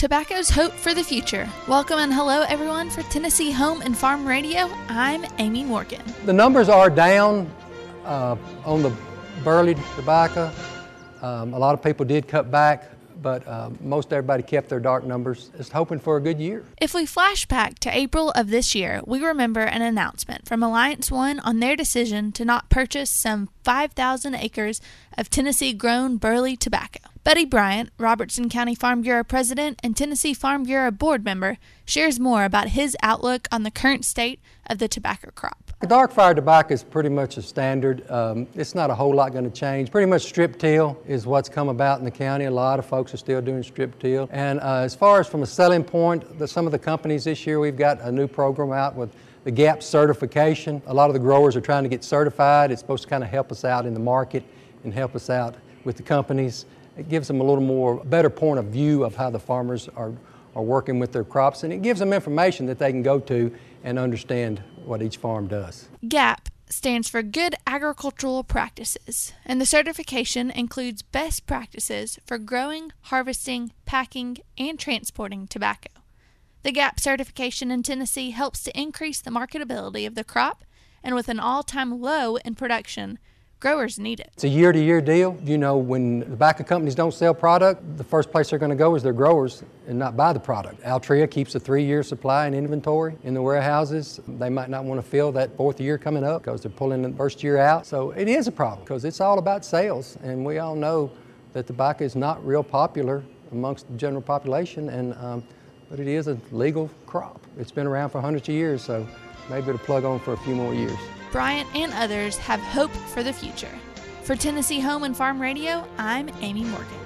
Tobacco's hope for the future. Welcome and hello everyone for Tennessee Home and Farm Radio. I'm Amy Morgan. The numbers are down on the burley tobacco. A lot of people did cut back, but most everybody kept their dark numbers, just hoping for a good year. If we flash back to April of this year, we remember an announcement from Alliance One on their decision to not purchase some 5,000 acres of Tennessee-grown burley tobacco. Buddy Bryant, Robertson County Farm Bureau President and Tennessee Farm Bureau Board Member, shares more about his outlook on the current state of the tobacco crop. Dark fire tobacco is pretty much a standard. It's not a whole lot going to change. Pretty much strip till is what's come about in the county. A lot of folks are still doing strip till. And as far as from a selling point, some of the companies this year, we've got a new program out with the GAP certification. A lot of the growers are trying to get certified. It's supposed to kind of help us out in the market and help us out with the companies. It gives them a little more better point of view of how the farmers are working with their crops, and it gives them information that they can go to and understand what each farm does. GAP stands for Good Agricultural Practices, and the certification includes best practices for growing, harvesting, packing, and transporting tobacco. The GAP certification in Tennessee helps to increase the marketability of the crop, and with an all-time low in production, growers need it. It's a year-to-year deal. You know, when tobacco companies don't sell product, the first place they're going to go is their growers and not buy the product. Altria keeps a 3-year supply and inventory in the warehouses. They might not want to fill that 4th year coming up because they're pulling the first year out. So it is a problem because it's all about sales, and we all know that tobacco is not real popular amongst the general population, but it is a legal crop. It's been around for hundreds of years, so maybe it'll plug on for a few more years. Bryant and others have hope for the future. For Tennessee Home and Farm Radio, I'm Amy Morgan.